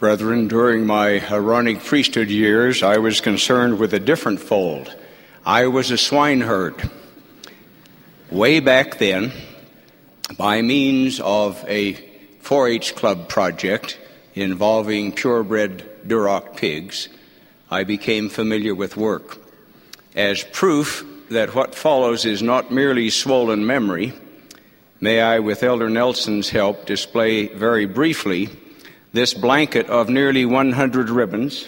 Brethren, during my Aaronic priesthood years, I was concerned with a different fold. I was a swineherd. Way back then, by means of a 4-H club project involving purebred Duroc pigs, I became familiar with work. As proof that what follows is not merely swollen memory, may I, with Elder Nelson's help, display very briefly this blanket of nearly 100 ribbons,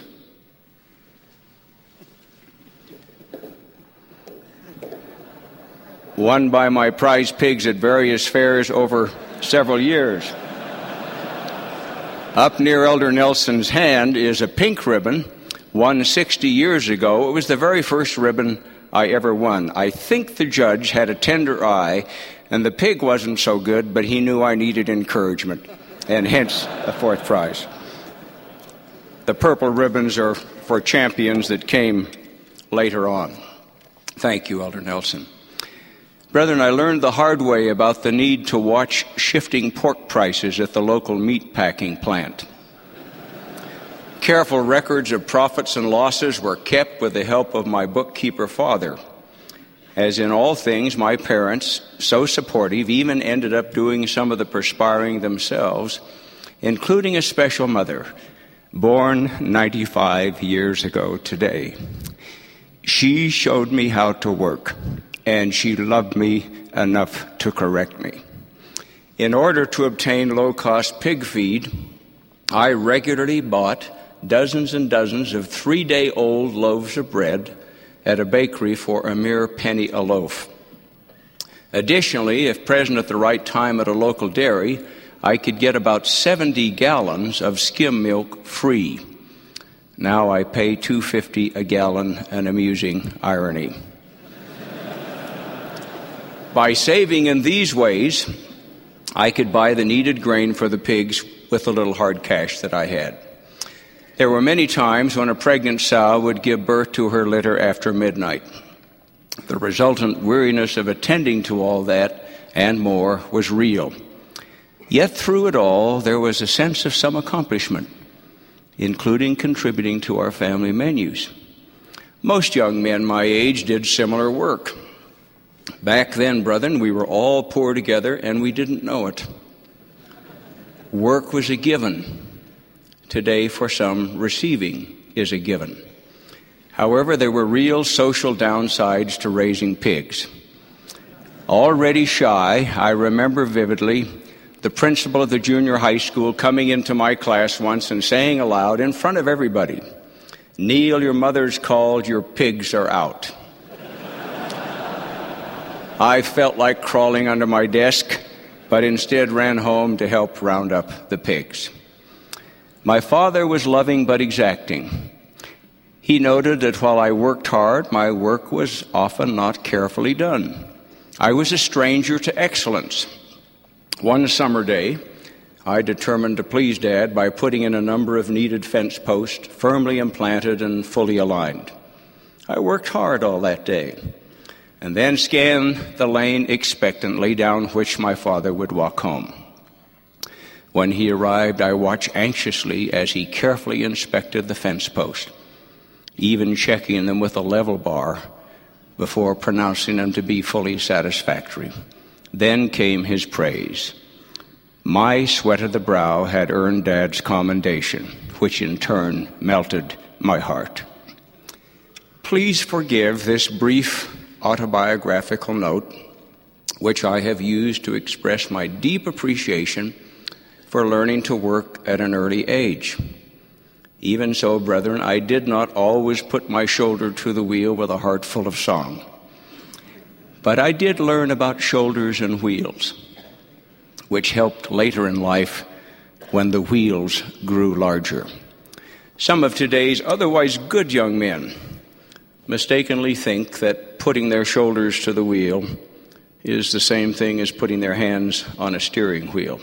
won by my prize pigs at various fairs over several years. Up near Elder Nelson's hand is a pink ribbon won 60 years ago. It was the very first ribbon I ever won. I think the judge had a tender eye, and the pig wasn't so good, but he knew I needed encouragement, and hence the fourth prize. The purple ribbons are for champions that came later on. Thank you, Elder Nelson. Brethren, I learned the hard way about the need to watch shifting pork prices at the local meat packing plant. Careful records of profits and losses were kept with the help of my bookkeeper father. As in all things, my parents, so supportive, even ended up doing some of the perspiring themselves, including a special mother, born 95 years ago today. She showed me how to work, and she loved me enough to correct me. In order to obtain low-cost pig feed, I regularly bought dozens and dozens of 3-day-old loaves of bread at a bakery for a mere penny a loaf. Additionally, if present at the right time at a local dairy, I could get about 70 gallons of skim milk free. Now I pay $2.50 a gallon, an amusing irony. By saving in these ways, I could buy the needed grain for the pigs with the little hard cash that I had. There were many times when a pregnant sow would give birth to her litter after midnight. The resultant weariness of attending to all that and more was real. Yet through it all, there was a sense of some accomplishment, including contributing to our family menus. Most young men my age did similar work. Back then, brethren, we were all poor together, and we didn't know it. Work was a given. Today, for some, receiving is a given. However, there were real social downsides to raising pigs. Already shy, I remember vividly the principal of the junior high school coming into my class once and saying aloud in front of everybody, "Neil, your mother's called, your pigs are out." I felt like crawling under my desk, but instead ran home to help round up the pigs. My father was loving but exacting. He noted that while I worked hard, my work was often not carefully done. I was a stranger to excellence. One summer day, I determined to please Dad by putting in a number of needed fence posts, firmly implanted and fully aligned. I worked hard all that day, and then scanned the lane expectantly down which my father would walk home. When he arrived, I watched anxiously as he carefully inspected the fence post, even checking them with a level bar before pronouncing them to be fully satisfactory. Then came his praise. My sweat of the brow had earned Dad's commendation, which in turn melted my heart. Please forgive this brief autobiographical note, which I have used to express my deep appreciation for learning to work at an early age. Even so, brethren, I did not always put my shoulder to the wheel with a heart full of song. But I did learn about shoulders and wheels, which helped later in life when the wheels grew larger. Some of today's otherwise good young men mistakenly think that putting their shoulders to the wheel is the same thing as putting their hands on a steering wheel.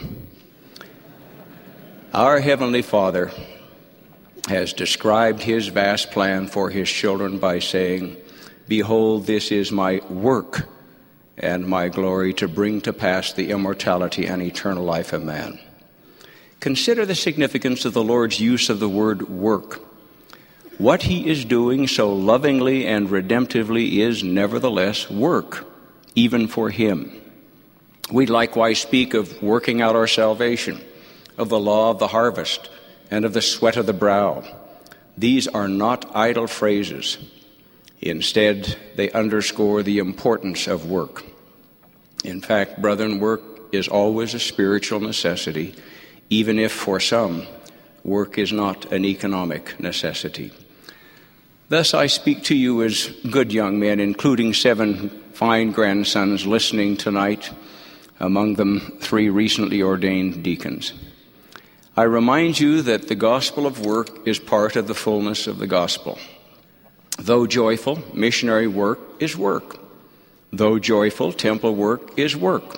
Our Heavenly Father has described His vast plan for His children by saying, "Behold, this is my work and my glory, to bring to pass the immortality and eternal life of man." Consider the significance of the Lord's use of the word work. What he is doing so lovingly and redemptively is nevertheless work, even for him. We likewise speak of working out our salvation, of the law of the harvest, and of the sweat of the brow. These are not idle phrases. Instead, they underscore the importance of work. In fact, brethren, work is always a spiritual necessity, even if for some, work is not an economic necessity. Thus I speak to you as good young men, including 7 fine grandsons listening tonight, among them 3 recently ordained deacons. I remind you that the gospel of work is part of the fullness of the gospel. Though joyful, missionary work is work. Though joyful, temple work is work.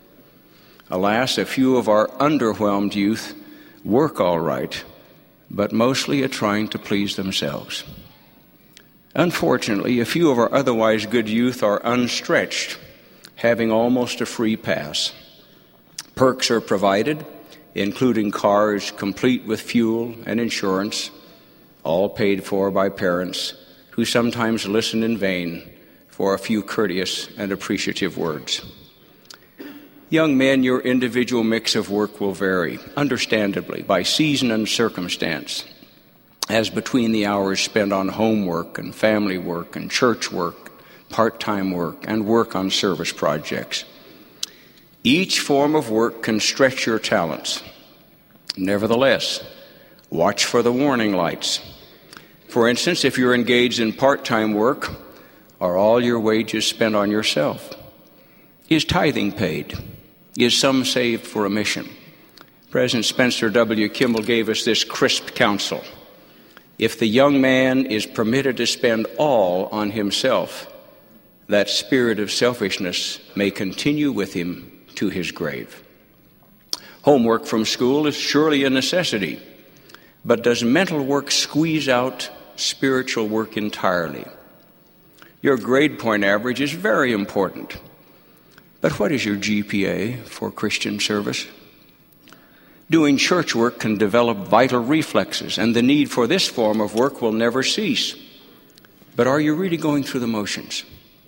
Alas, a few of our underwhelmed youth work all right, but mostly at trying to please themselves. Unfortunately, a few of our otherwise good youth are unstretched, having almost a free pass. Perks are provided, including cars complete with fuel and insurance, all paid for by parents who sometimes listen in vain for a few courteous and appreciative words. Young men, your individual mix of work will vary, understandably, by season and circumstance, as between the hours spent on homework and family work and church work, part-time work, and work on service projects. Each form of work can stretch your talents. Nevertheless, watch for the warning lights. For instance, if you're engaged in part-time work, are all your wages spent on yourself? Is tithing paid? Is some saved for a mission? President Spencer W. Kimball gave us this crisp counsel. If the young man is permitted to spend all on himself, that spirit of selfishness may continue with him to his grave. Homework from school is surely a necessity, but does mental work squeeze out spiritual work entirely? Your grade point average is very important, but what is your GPA for Christian service? Doing church work can develop vital reflexes, and the need for this form of work will never cease. But are you really going through the motions?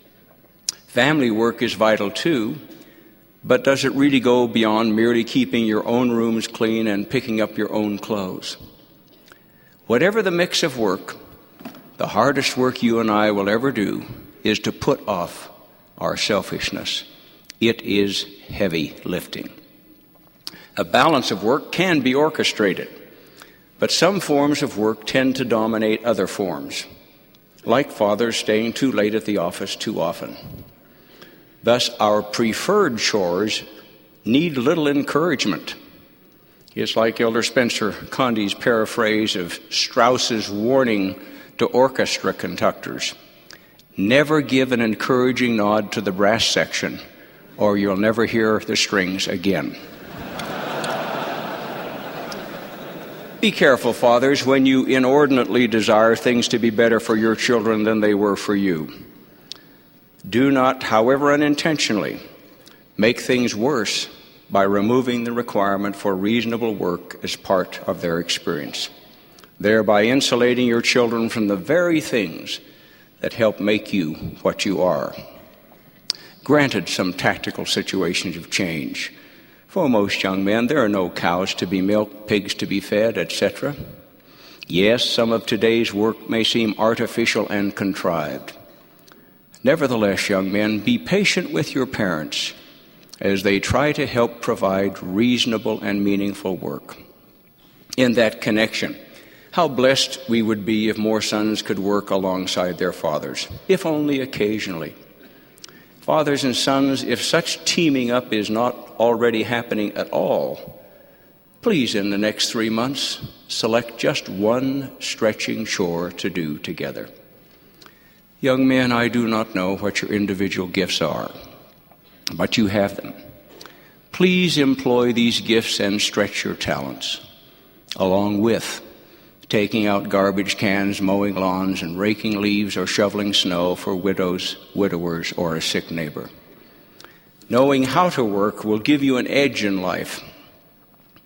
Family work is vital too, but does it really go beyond merely keeping your own rooms clean and picking up your own clothes? Whatever the mix of work, the hardest work you and I will ever do is to put off our selfishness. It is heavy lifting. A balance of work can be orchestrated, but some forms of work tend to dominate other forms, like fathers staying too late at the office too often. Thus, our preferred chores need little encouragement. It's like Elder Spencer Condy's paraphrase of Strauss's warning to orchestra conductors. Never give an encouraging nod to the brass section, or you'll never hear the strings again. Be careful, fathers, when you inordinately desire things to be better for your children than they were for you. Do not, however unintentionally, make things worse by removing the requirement for reasonable work as part of their experience, thereby insulating your children from the very things that help make you what you are. Granted, some tactical situations have changed. For most young men, there are no cows to be milked, pigs to be fed, etc. Yes, some of today's work may seem artificial and contrived. Nevertheless, young men, be patient with your parents as they try to help provide reasonable and meaningful work. In that connection, how blessed we would be if more sons could work alongside their fathers, if only occasionally. Fathers and sons, if such teaming up is not already happening at all, please, in the next 3 months, select just one stretching chore to do together. Young men, I do not know what your individual gifts are, but you have them. Please employ these gifts and stretch your talents, along with taking out garbage cans, mowing lawns, and raking leaves or shoveling snow for widows, widowers, or a sick neighbor. Knowing how to work will give you an edge in life.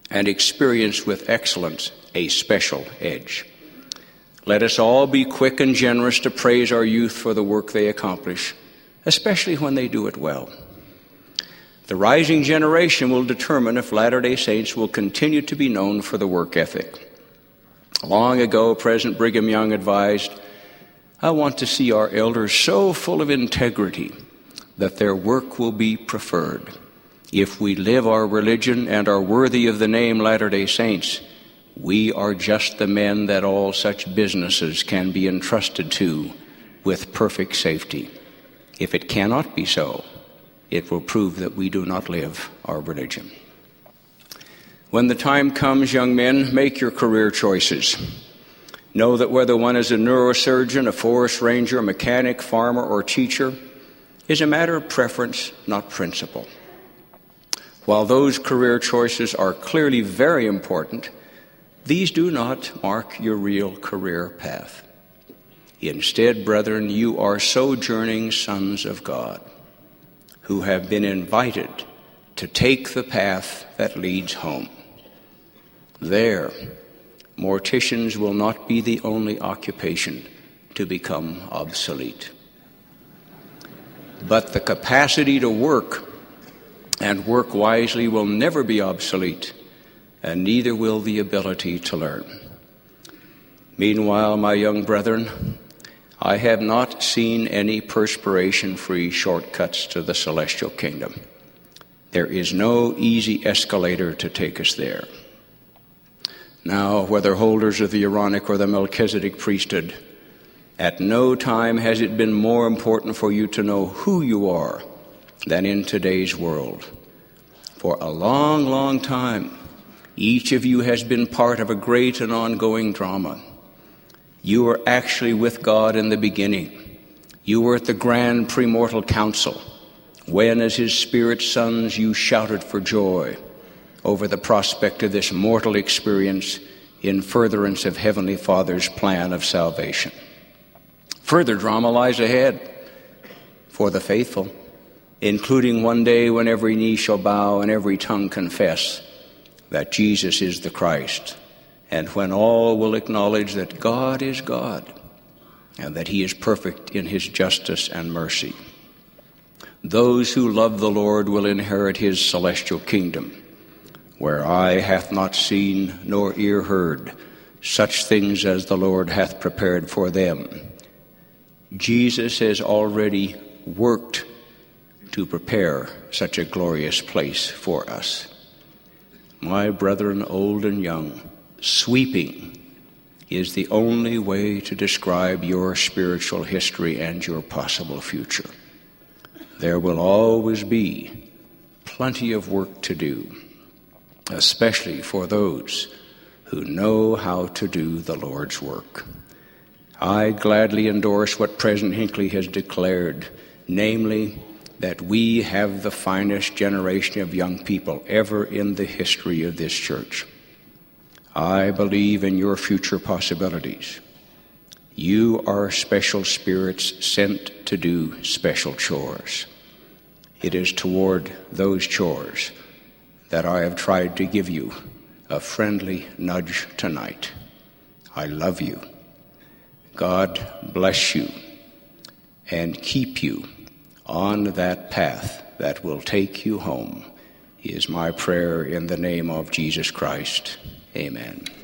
and experience with excellence a special edge. Let us all be quick and generous to praise our youth for the work they accomplish, especially when they do it well. The rising generation will determine if Latter-day Saints will continue to be known for the work ethic. Long ago, President Brigham Young advised, "I want to see our elders so full of integrity that their work will be preferred. If we live our religion and are worthy of the name Latter-day Saints, we are just the men that all such businesses can be entrusted to with perfect safety. If it cannot be so, it will prove that we do not live our religion." When the time comes, young men, make your career choices. Know that whether one is a neurosurgeon, a forest ranger, mechanic, farmer, or teacher is a matter of preference, not principle. While those career choices are clearly very important, these do not mark your real career path. Instead, brethren, you are sojourning sons of God who have been invited to take the path that leads home. There, morticians will not be the only occupation to become obsolete. But the capacity to work and work wisely will never be obsolete, and neither will the ability to learn. Meanwhile, my young brethren, I have not seen any perspiration-free shortcuts to the celestial kingdom. There is no easy escalator to take us there. Now, whether holders of the Aaronic or the Melchizedek priesthood, at no time has it been more important for you to know who you are than in today's world. For a long, long time, each of you has been part of a great and ongoing drama. You were actually with God in the beginning. You were at the grand premortal council, when, as his Spirit's sons, you shouted for joy over the prospect of this mortal experience in furtherance of Heavenly Father's plan of salvation. Further drama lies ahead for the faithful, including one day when every knee shall bow and every tongue confess that Jesus is the Christ, and when all will acknowledge that God is God and that he is perfect in his justice and mercy. Those who love the Lord will inherit his celestial kingdom, where eye hath not seen nor ear heard such things as the Lord hath prepared for them. Jesus has already worked to prepare such a glorious place for us. My brethren, old and young, sweeping is the only way to describe your spiritual history and your possible future. There will always be plenty of work to do, especially for those who know how to do the Lord's work. I gladly endorse what President Hinckley has declared, namely, that we have the finest generation of young people ever in the history of this church. I believe in your future possibilities. You are special spirits sent to do special chores. It is toward those chores that I have tried to give you a friendly nudge tonight. I love you. God bless you and keep you on that path that will take you home, is my prayer in the name of Jesus Christ. Amen.